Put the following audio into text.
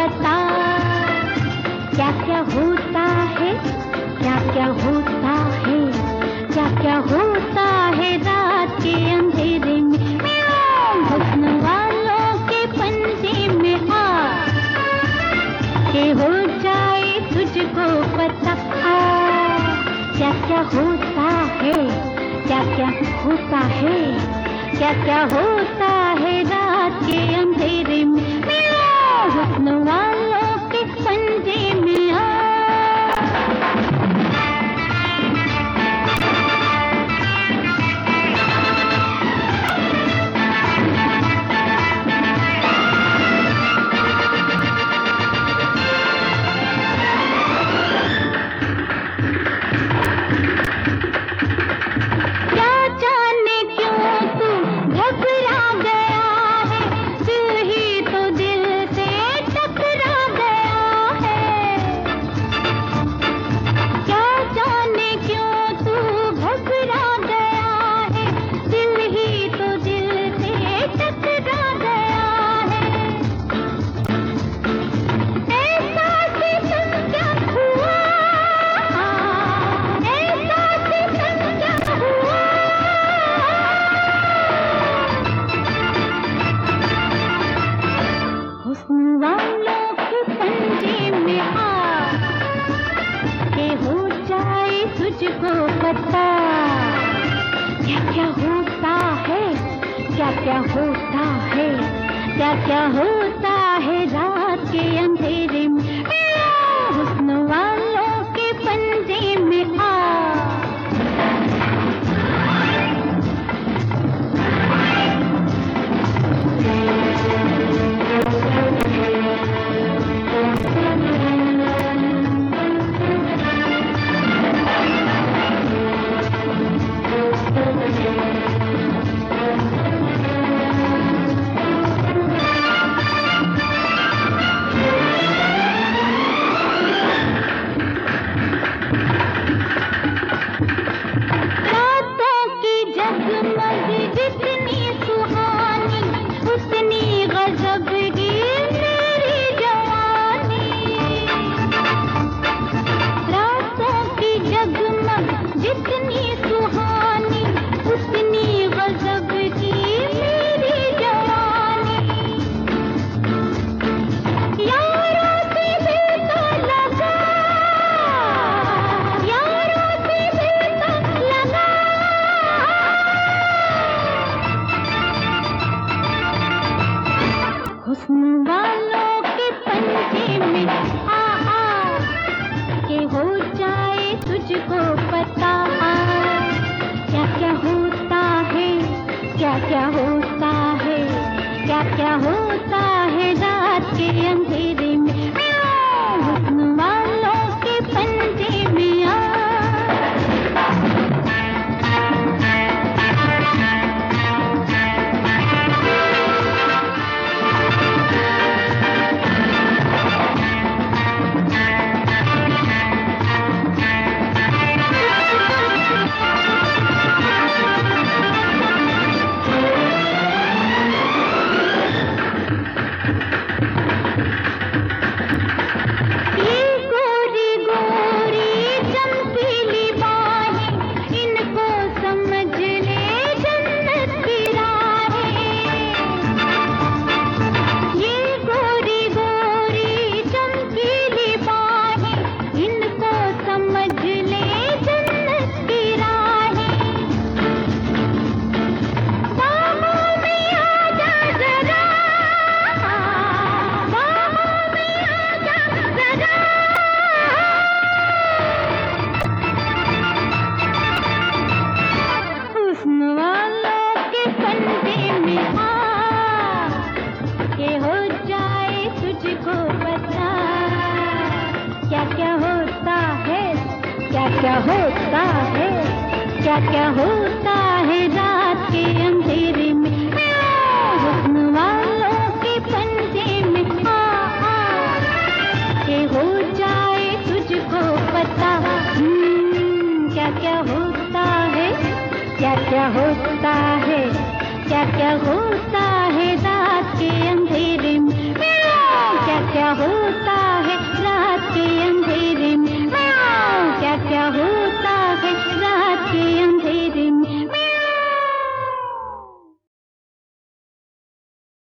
पता क्या क्या होता है, क्या क्या होता है, क्या क्या होता है रात के अंधेरे में। हुस्न वालों के पंजे में आ के हो जाए तुझको पता क्या क्या होता है, क्या क्या होता है, क्या क्या होता है रात के अंधेरे में। हुस्न वालों के पंजे में आ। तुझको पता क्या क्या होता है, क्या क्या होता है, क्या क्या होता है रात के अंधेरे में। हुस्न वालों के पंजे में आ। हुस्न वालों के पंजे में आ के हो जाए तुझको पता क्या क्या होता है, क्या क्या होता है, क्या क्या होता है रात के अंधेरे में। हुस्न वालों के पंजे में आ। क्या होता है, क्या क्या होता है रात के अंधेरे में। हुस्न वालों के पंजे में आ के हो जाए तुझको पता क्या क्या होता है, क्या क्या होता है, क्या क्या होता है रात के अंधेरे में। क्या क्या होता